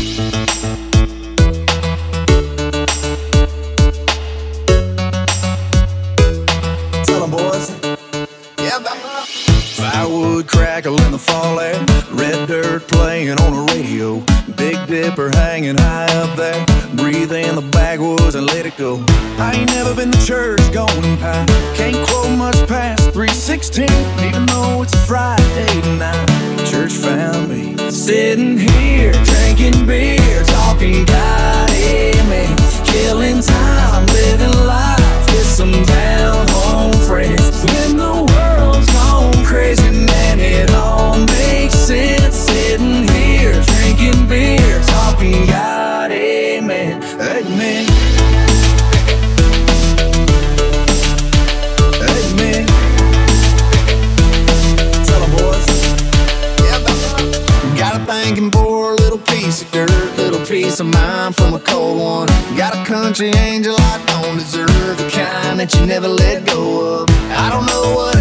Tell 'em, boys. Yeah, firewood crackle in the fall air, red dirt playing on the radio, Big Dipper hanging high up there, breathe in the backwoods and let it go. I ain't never been to church going past, can't quote much past 3:16, even though it's a Friday night. Church found me sitting here drinking beer, talking God, amen, killing time, living life with some down home friends. When the world's gone crazy, man, it all makes sense. Sitting here drinking beer, talking God, amen, amen, amen. Tell 'em, boys. Got a thanking for a little piece of dirt, little piece of mind from a cold one. Got a country angel I don't deserve, the kind that you never let go of. I don't know what